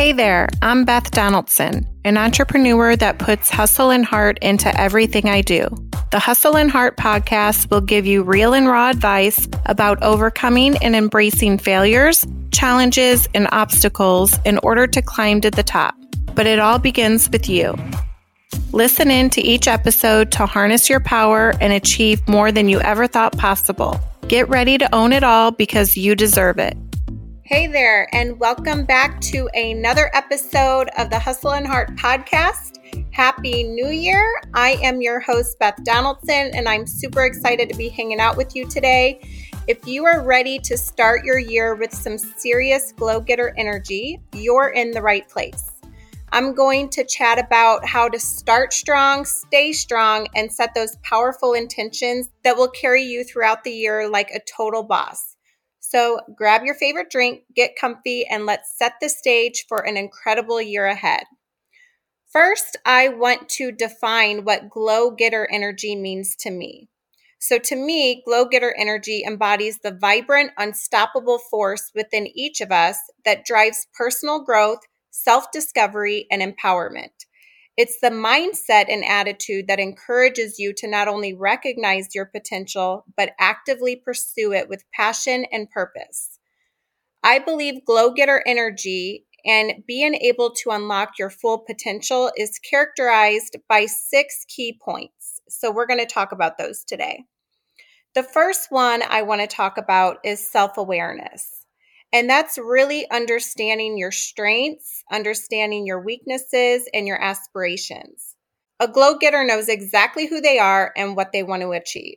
Hey there, I'm Beth Donaldson, an entrepreneur that puts hustle and heart into everything I do. The Hustle and Heart podcast will give you real and raw advice about overcoming and embracing failures, challenges, and obstacles in order to climb to the top. But it all begins with you. Listen in to each episode to harness your power and achieve more than you ever thought possible. Get ready to own it all because you deserve it. Hey there, and welcome back to another episode of the Hustle and Heart podcast. Happy New Year. I am your host, Beth Donaldson, and I'm super excited to be hanging out with you today. If you are ready to start your year with some serious glow-getter energy, you're in the right place. I'm going to chat about how to start strong, stay strong, and set those powerful intentions that will carry you throughout the year like a total boss. So grab your favorite drink, get comfy, and let's set the stage for an incredible year ahead. First, I want to define what glow-getter energy means to me. So to me, glow-getter energy embodies the vibrant, unstoppable force within each of us that drives personal growth, self-discovery, and empowerment. It's the mindset and attitude that encourages you to not only recognize your potential, but actively pursue it with passion and purpose. I believe glow-getter energy and being able to unlock your full potential is characterized by 6 key points. So we're going to talk about those today. The first one I want to talk about is self-awareness. And that's really understanding your strengths, understanding your weaknesses, and your aspirations. A glow-getter knows exactly who they are and what they want to achieve.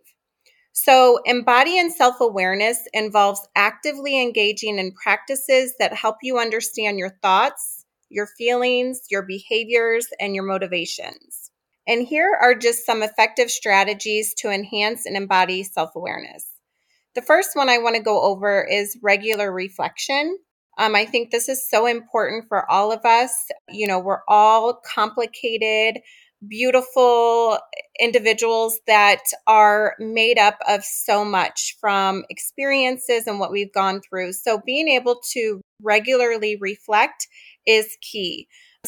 So embodying self-awareness involves actively engaging in practices that help you understand your thoughts, your feelings, your behaviors, and your motivations. And here are just some effective strategies to enhance and embody self-awareness. The first one I want to go over is regular reflection. I think this is so important for all of us. You know, we're all complicated, beautiful individuals that are made up of so much from experiences and what we've gone through. So being able to regularly reflect is key.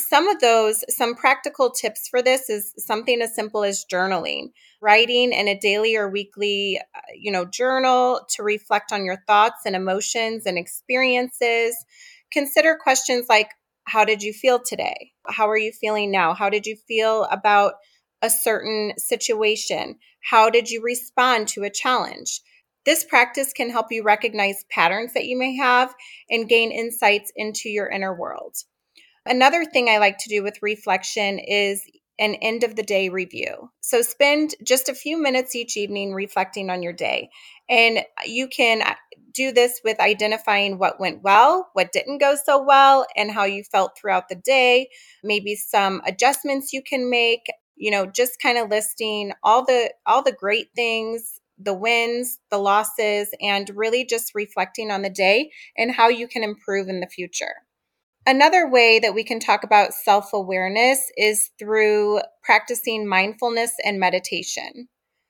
Some practical tips for this is something as simple as journaling, writing in a daily or weekly, journal to reflect on your thoughts and emotions and experiences. Consider questions like, how did you feel today? How are you feeling now? How did you feel about a certain situation? How did you respond to a challenge? This practice can help you recognize patterns that you may have and gain insights into your inner world. Another thing I like to do with reflection is an end of the day review. So spend just a few minutes each evening reflecting on your day. And you can do this with identifying what went well, what didn't go so well, and how you felt throughout the day. Maybe some adjustments you can make, just kind of listing all the great things, the wins, the losses, and really just reflecting on the day and how you can improve in the future. Another way that we can talk about self-awareness is through practicing mindfulness and meditation.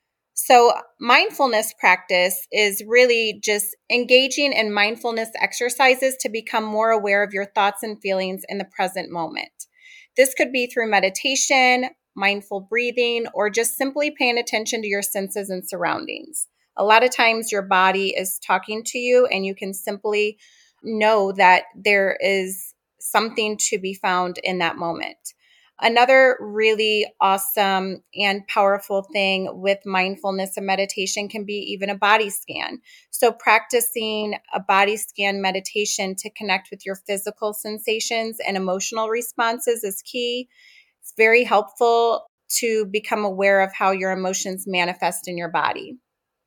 So mindfulness practice is really just engaging in mindfulness exercises to become more aware of your thoughts and feelings in the present moment. This could be through meditation, mindful breathing, or just simply paying attention to your senses and surroundings. A lot of times your body is talking to you and you can simply know that there is something to be found in that moment. Another really awesome and powerful thing with mindfulness and meditation can be even a body scan. So practicing a body scan meditation to connect with your physical sensations and emotional responses is key. It's very helpful to become aware of how your emotions manifest in your body.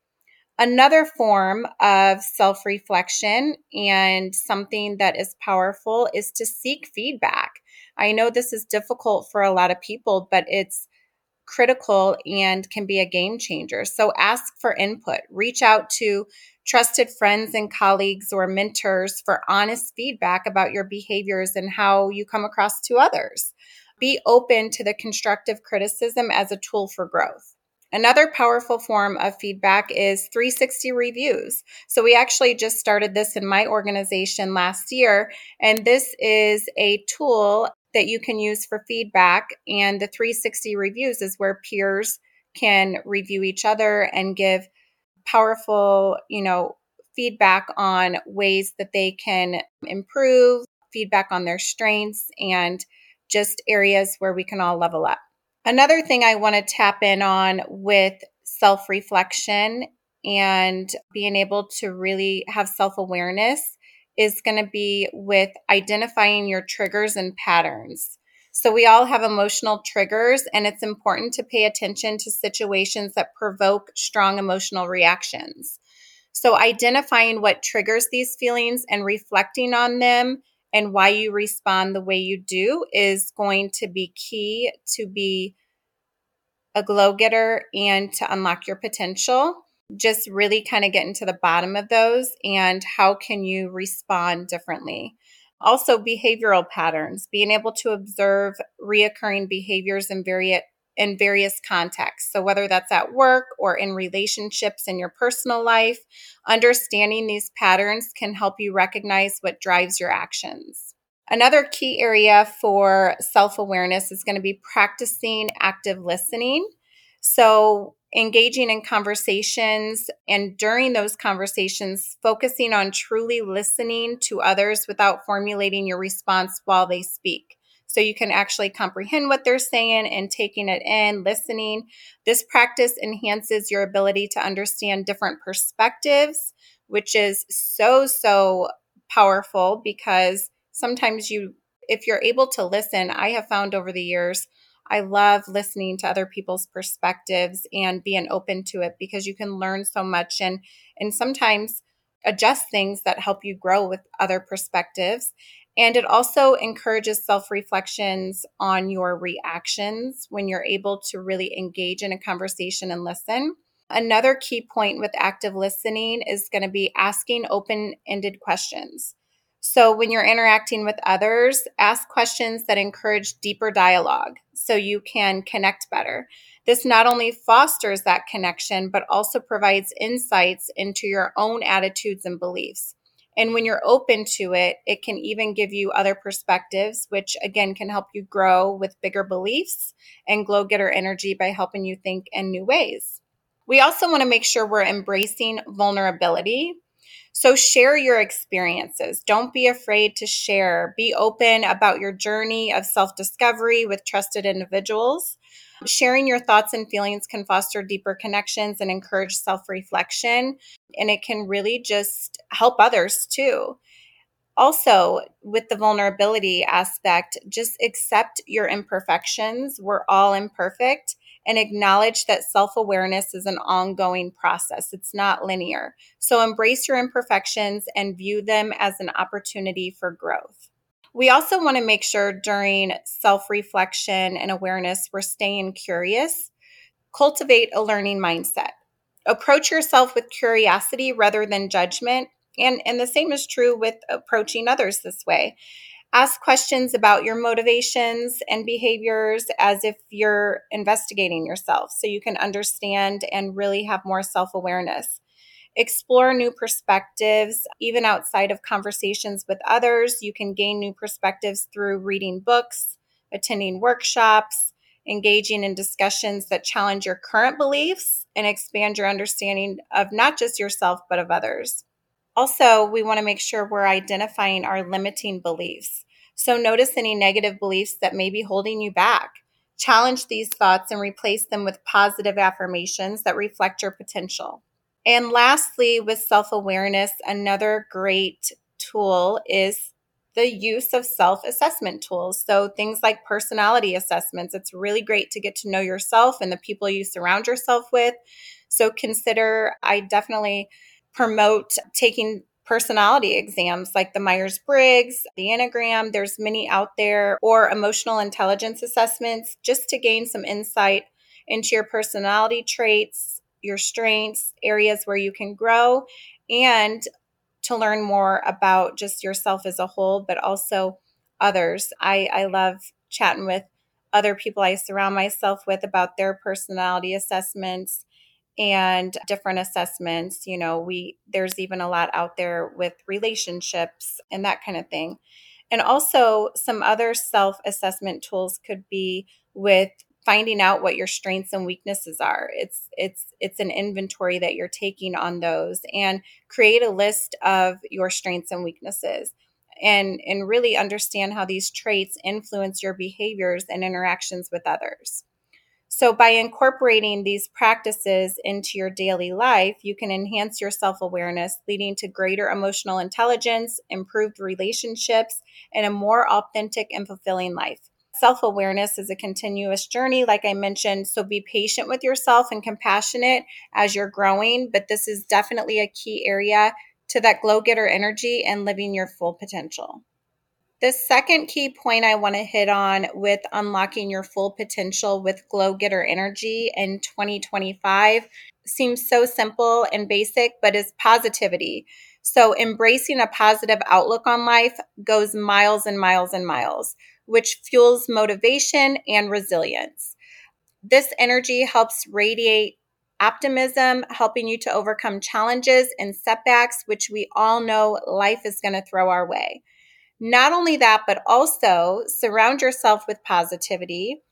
Another form of self-reflection and something that is powerful is to seek feedback. I know this is difficult for a lot of people, but it's critical and can be a game changer. So ask for input. Reach out to trusted friends and colleagues or mentors for honest feedback about your behaviors and how you come across to others. Be open to the constructive criticism as a tool for growth. Another powerful form of feedback is 360 reviews. So we actually just started this in my organization last year, and this is a tool that you can use for feedback. And the 360 reviews is where peers can review each other and give powerful, feedback on ways that they can improve, feedback on their strengths, and just areas where we can all level up. Another thing I want to tap in on with self-reflection and being able to really have self-awareness is going to be with identifying your triggers and patterns. So we all have emotional triggers, and it's important to pay attention to situations that provoke strong emotional reactions. So identifying what triggers these feelings and reflecting on them and why you respond the way you do is going to be key to be a glow getter and to unlock your potential. Just really kind of getting to the bottom of those and how can you respond differently. Also, behavioral patterns, being able to observe reoccurring behaviors in various contexts. So whether that's at work or in relationships in your personal life, understanding these patterns can help you recognize what drives your actions. Another key area for self-awareness is going to be practicing active listening. So engaging in conversations and during those conversations, focusing on truly listening to others without formulating your response while they speak. So you can actually comprehend what they're saying and taking it in, listening. This practice enhances your ability to understand different perspectives, which is so powerful because sometimes if you're able to listen, I have found over the years, I love listening to other people's perspectives and being open to it because you can learn so much and sometimes adjust things that help you grow with other perspectives. And it also encourages self-reflections on your reactions when you're able to really engage in a conversation and listen. Another key point with active listening is going to be asking open-ended questions. So when you're interacting with others, ask questions that encourage deeper dialogue so you can connect better. This not only fosters that connection, but also provides insights into your own attitudes and beliefs. And when you're open to it, it can even give you other perspectives, which again can help you grow with bigger beliefs and glow getter energy by helping you think in new ways. We also want to make sure we're embracing vulnerability. So share your experiences. Don't be afraid to share. Be open about your journey of self-discovery with trusted individuals. Sharing your thoughts and feelings can foster deeper connections and encourage self-reflection, and it can really just help others too. Also, with the vulnerability aspect, just accept your imperfections. We're all imperfect, and acknowledge that self-awareness is an ongoing process. It's not linear. So embrace your imperfections and view them as an opportunity for growth. We also want to make sure during self-reflection and awareness, we're staying curious. Cultivate a learning mindset. Approach yourself with curiosity rather than judgment. And the same is true with approaching others this way. Ask questions about your motivations and behaviors as if you're investigating yourself so you can understand and really have more self-awareness. Explore new perspectives, even outside of conversations with others. You can gain new perspectives through reading books, attending workshops, engaging in discussions that challenge your current beliefs and expand your understanding of not just yourself, but of others. Also, we want to make sure we're identifying our limiting beliefs. So notice any negative beliefs that may be holding you back. Challenge these thoughts and replace them with positive affirmations that reflect your potential. And lastly, with self-awareness, another great tool is the use of self-assessment tools. So things like personality assessments. It's really great to get to know yourself and the people you surround yourself with. So I definitely promote taking personality exams like the Myers-Briggs, the Enneagram. There's many out there, or emotional intelligence assessments, just to gain some insight into your personality traits, your strengths, areas where you can grow, and to learn more about just yourself as a whole, but also others. I love chatting with other people I surround myself with about their personality assessments and different assessments. There's even a lot out there with relationships and that kind of thing. And also some other self-assessment tools could be with finding out what your strengths and weaknesses are. It's an inventory that you're taking on those, and create a list of your strengths and weaknesses, and really understand how these traits influence your behaviors and interactions with others. So by incorporating these practices into your daily life, you can enhance your self-awareness, leading to greater emotional intelligence, improved relationships, and a more authentic and fulfilling life. Self-awareness is a continuous journey, like I mentioned, so be patient with yourself and compassionate as you're growing, but this is definitely a key area to that glow-getter energy and living your full potential. The second key point I want to hit on with unlocking your full potential with Glow Getter Energy in 2025 seems so simple and basic, but is positivity. So embracing a positive outlook on life goes miles and miles and miles, which fuels motivation and resilience. This energy helps radiate optimism, helping you to overcome challenges and setbacks, which we all know life is going to throw our way. Not only that, but also surround yourself with positivity.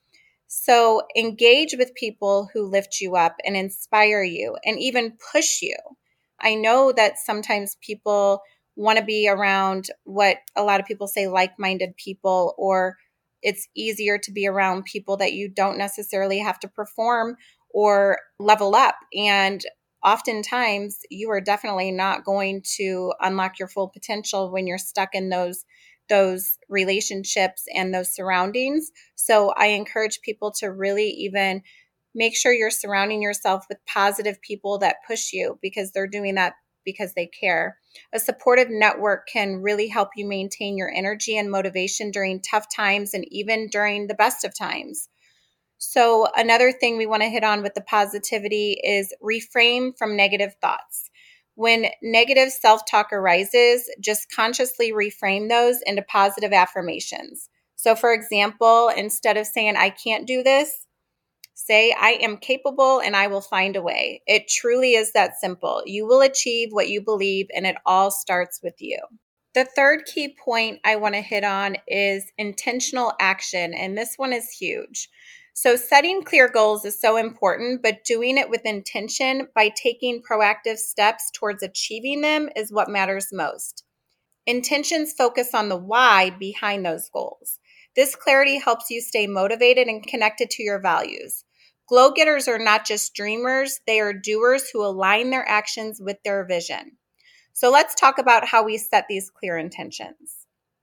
So engage with people who lift you up and inspire you and even push you. I know that sometimes people want to be around what a lot of people say like-minded people, or it's easier to be around people that you don't necessarily have to perform or level up. And oftentimes you are definitely not going to unlock your full potential when you're stuck in those relationships and those surroundings. So I encourage people to really even make sure you're surrounding yourself with positive people that push you, because they're doing that because they care. A supportive network can really help you maintain your energy and motivation during tough times and even during the best of times. So another thing we want to hit on with the positivity is reframe from negative thoughts. When negative self-talk arises, just consciously reframe those into positive affirmations. So for example, instead of saying, I can't do this, say, I am capable and I will find a way. It truly is that simple. You will achieve what you believe, and it all starts with you. The third key point I want to hit on is intentional action, and this one is huge. So setting clear goals is so important, but doing it with intention by taking proactive steps towards achieving them is what matters most. Intentions focus on the why behind those goals. This clarity helps you stay motivated and connected to your values. Glow getters are not just dreamers, they are doers who align their actions with their vision. So let's talk about how we set these clear intentions.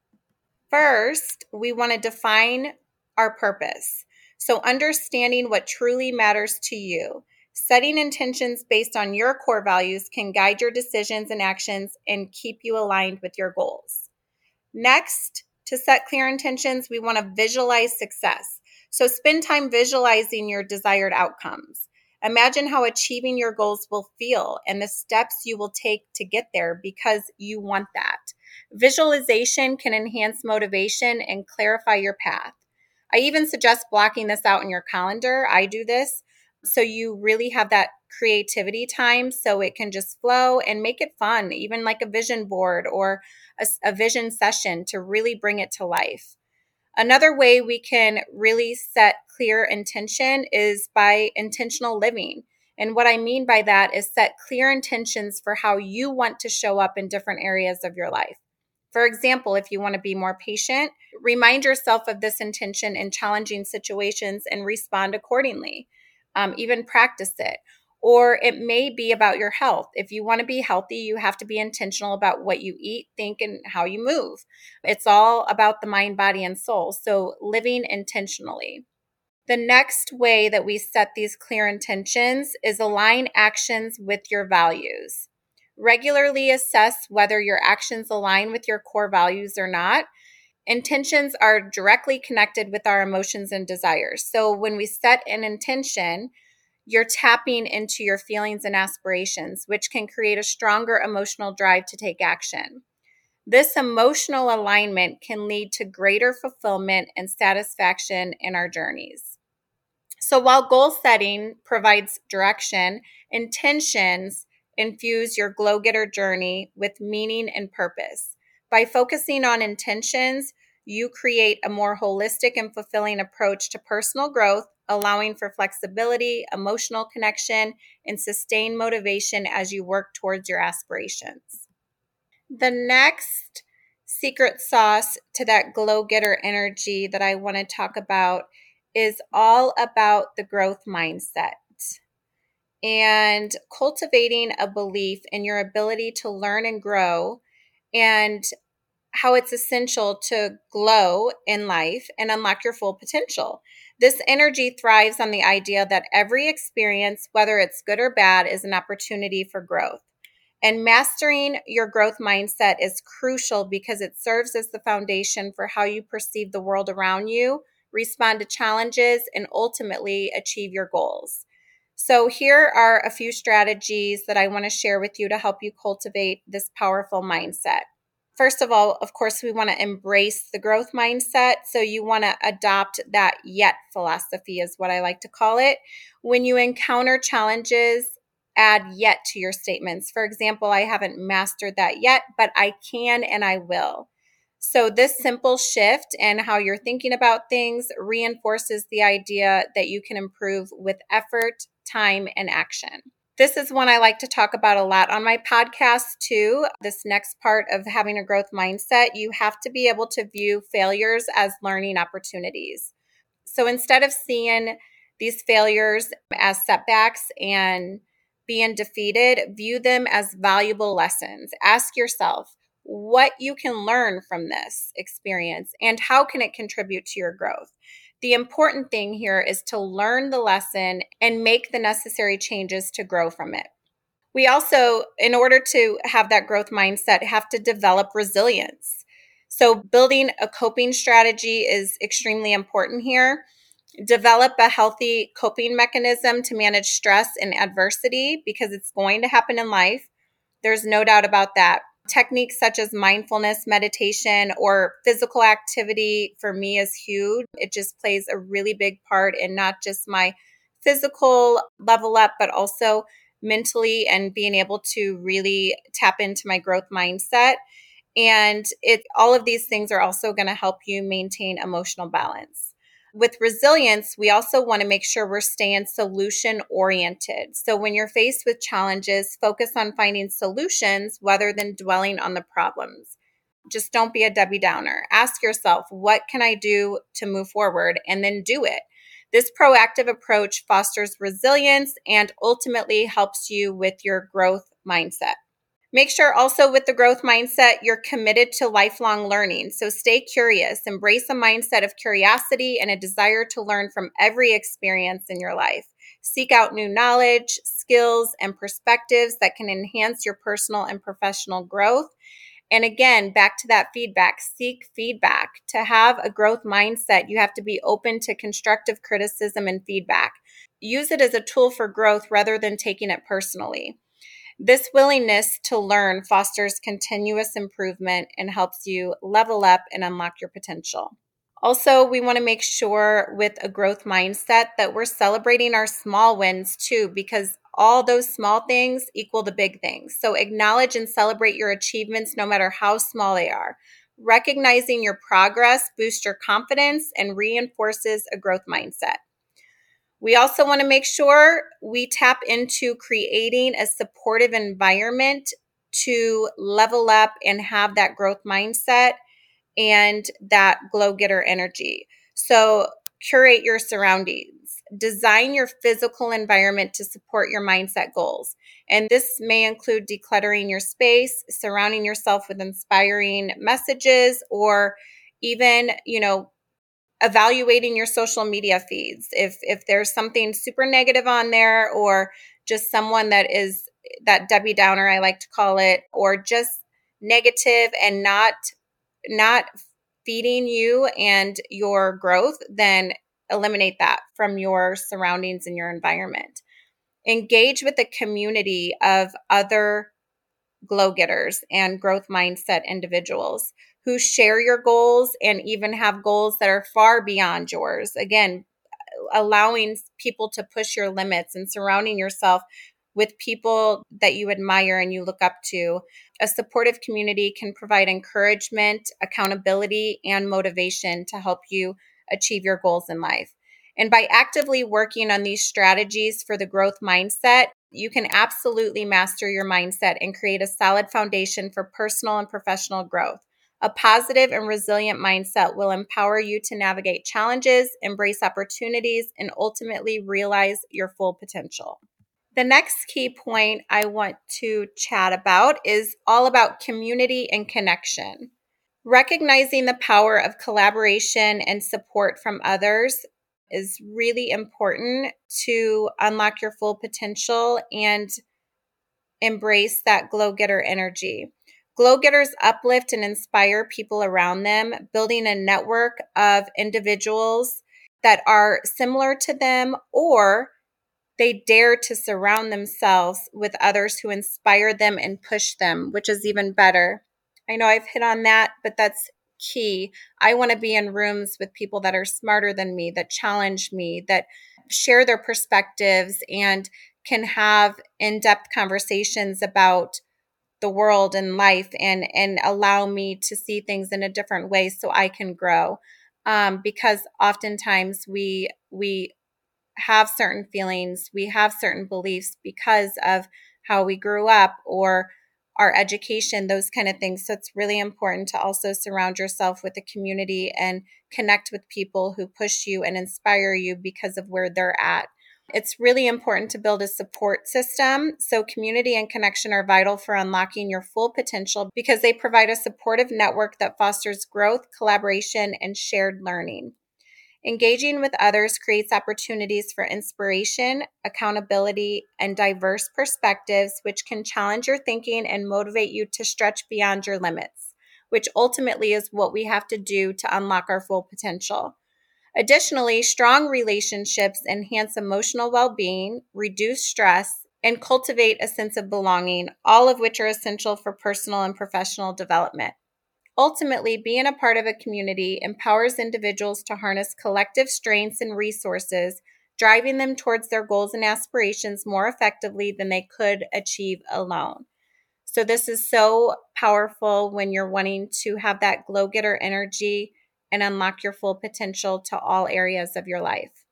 First, we want to define our purpose. So understanding what truly matters to you. Setting intentions based on your core values can guide your decisions and actions and keep you aligned with your goals. Next, to set clear intentions, we want to visualize success. So spend time visualizing your desired outcomes. Imagine how achieving your goals will feel and the steps you will take to get there because you want that. Visualization can enhance motivation and clarify your path. I even suggest blocking this out in your calendar. I do this so you really have that creativity time so it can just flow, and make it fun, even like a vision board or a vision session to really bring it to life. Another way we can really set clear intention is by intentional living. And what I mean by that is set clear intentions for how you want to show up in different areas of your life. For example, if you want to be more patient, remind yourself of this intention in challenging situations and respond accordingly. Even practice it. Or it may be about your health. If you want to be healthy, you have to be intentional about what you eat, think, and how you move. It's all about the mind, body, and soul. So living intentionally. The next way that we set these clear intentions is align actions with your values. Regularly assess whether your actions align with your core values or not. Intentions are directly connected with our emotions and desires. So when we set an intention, you're tapping into your feelings and aspirations, which can create a stronger emotional drive to take action. This emotional alignment can lead to greater fulfillment and satisfaction in our journeys. So while goal setting provides direction, intentions infuse your glow getter journey with meaning and purpose. By focusing on intentions, you create a more holistic and fulfilling approach to personal growth, allowing for flexibility, emotional connection, and sustained motivation as you work towards your aspirations. The next secret sauce to that glow getter energy that I want to talk about is all about the growth mindset and cultivating a belief in your ability to learn and grow, and how it's essential to glow in life and unlock your full potential. This energy thrives on the idea that every experience, whether it's good or bad, is an opportunity for growth. And mastering your growth mindset is crucial because it serves as the foundation for how you perceive the world around you, respond to challenges, and ultimately achieve your goals. So, here are a few strategies that I want to share with you to help you cultivate this powerful mindset. First of all, of course, we want to embrace the growth mindset. So, you want to adopt that yet philosophy, is what I like to call it. When you encounter challenges, add yet to your statements. For example, I haven't mastered that yet, but I can and I will. So this simple shift in how you're thinking about things reinforces the idea that you can improve with effort, time, and action. This is one I like to talk about a lot on my podcast too. This next part of having a growth mindset, you have to be able to view failures as learning opportunities. So instead of seeing these failures as setbacks and being defeated, view them as valuable lessons. Ask yourself what you can learn from this experience and how can it contribute to your growth. The important thing here is to learn the lesson and make the necessary changes to grow from it. We also, in order to have that growth mindset, have to develop resilience. So building a coping strategy is extremely important here. Develop a healthy coping mechanism to manage stress and adversity because it's going to happen in life. There's no doubt about that. Techniques such as mindfulness, meditation, or physical activity for me is huge. It just plays a really big part in not just my physical level up, but also mentally and being able to really tap into my growth mindset. And all of these things are also going to help you maintain emotional balance. With resilience, we also want to make sure we're staying solution oriented. So when you're faced with challenges, focus on finding solutions rather than dwelling on the problems. Just don't be a Debbie Downer. Ask yourself, what can I do to move forward? And then do it. This proactive approach fosters resilience and ultimately helps you with your growth mindset. Make sure also with the growth mindset, you're committed to lifelong learning. So stay curious, embrace a mindset of curiosity and a desire to learn from every experience in your life. Seek out new knowledge, skills, and perspectives that can enhance your personal and professional growth. And again, back to that feedback, seek feedback. To have a growth mindset, you have to be open to constructive criticism and feedback. Use it as a tool for growth rather than taking it personally. This willingness to learn fosters continuous improvement and helps you level up and unlock your potential. Also, we want to make sure with a growth mindset that we're celebrating our small wins too, because all those small things equal the big things. So acknowledge and celebrate your achievements no matter how small they are. Recognizing your progress boosts your confidence and reinforces a growth mindset. We also want to make sure we tap into creating a supportive environment to level up and have that growth mindset and that glow getter energy. So curate your surroundings, design your physical environment to support your mindset goals. And this may include decluttering your space, surrounding yourself with inspiring messages, or even, evaluating your social media feeds. If there's something super negative on there, or just someone that is that Debbie Downer, I like to call it, or just negative and not feeding you and your growth, then eliminate that from your surroundings and your environment. Engage with a community of other glow-getters and growth mindset individuals who share your goals and even have goals that are far beyond yours. Again, allowing people to push your limits and surrounding yourself with people that you admire and you look up to. A supportive community can provide encouragement, accountability, and motivation to help you achieve your goals in life. And by actively working on these strategies for the growth mindset, you can absolutely master your mindset and create a solid foundation for personal and professional growth. A positive and resilient mindset will empower you to navigate challenges, embrace opportunities, and ultimately realize your full potential. The next key point I want to chat about is all about community and connection. Recognizing the power of collaboration and support from others is really important to unlock your full potential and embrace that glow-getter energy. Glow-getters uplift and inspire people around them, building a network of individuals that are similar to them, or they dare to surround themselves with others who inspire them and push them, which is even better. I know I've hit on that, but that's key. I want to be in rooms with people that are smarter than me, that challenge me, that share their perspectives and can have in-depth conversations about the world and life and allow me to see things in a different way so I can grow. Because oftentimes we have certain feelings, we have certain beliefs because of how we grew up or our education, those kind of things. So it's really important to also surround yourself with a community and connect with people who push you and inspire you because of where they're at. It's really important to build a support system. So community and connection are vital for unlocking your full potential because they provide a supportive network that fosters growth, collaboration, and shared learning. Engaging with others creates opportunities for inspiration, accountability, and diverse perspectives, which can challenge your thinking and motivate you to stretch beyond your limits, which ultimately is what we have to do to unlock our full potential. Additionally, strong relationships enhance emotional well-being, reduce stress, and cultivate a sense of belonging, all of which are essential for personal and professional development. Ultimately, being a part of a community empowers individuals to harness collective strengths and resources, driving them towards their goals and aspirations more effectively than they could achieve alone. So this is so powerful when you're wanting to have that glow-getter energy and unlock your full potential to all areas of your life.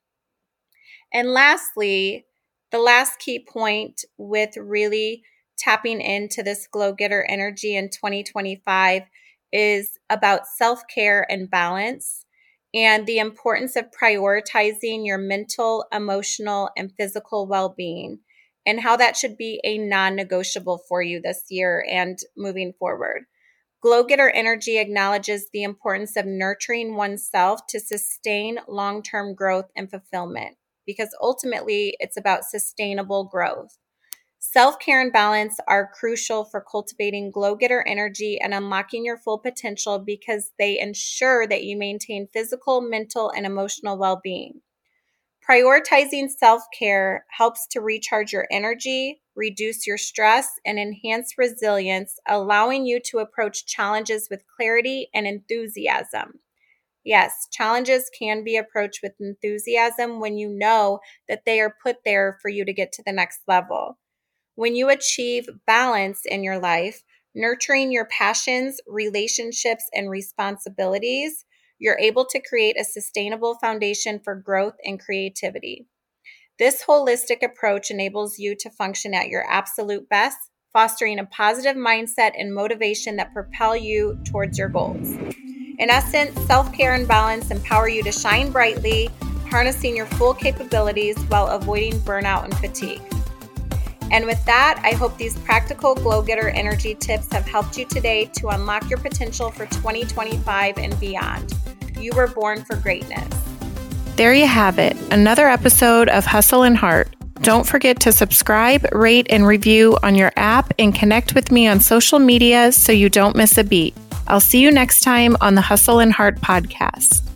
And lastly, the last key point with really tapping into this glow-getter energy in 2025 is about self-care and balance and the importance of prioritizing your mental, emotional, and physical well-being and how that should be a non-negotiable for you this year and moving forward. Glow-getter energy acknowledges the importance of nurturing oneself to sustain long-term growth and fulfillment because ultimately it's about sustainable growth. Self-care and balance are crucial for cultivating glow-getter energy and unlocking your full potential because they ensure that you maintain physical, mental, and emotional well-being. Prioritizing self-care helps to recharge your energy, reduce your stress, and enhance resilience, allowing you to approach challenges with clarity and enthusiasm. Yes, challenges can be approached with enthusiasm when you know that they are put there for you to get to the next level. When you achieve balance in your life, nurturing your passions, relationships, and responsibilities, you're able to create a sustainable foundation for growth and creativity. This holistic approach enables you to function at your absolute best, fostering a positive mindset and motivation that propel you towards your goals. In essence, self-care and balance empower you to shine brightly, harnessing your full capabilities while avoiding burnout and fatigue. And with that, I hope these practical glow-getter energy tips have helped you today to unlock your potential for 2025 and beyond. You were born for greatness. There you have it, another episode of Hustle and Heart. Don't forget to subscribe, rate, and review on your app and connect with me on social media so you don't miss a beat. I'll see you next time on the Hustle and Heart podcast.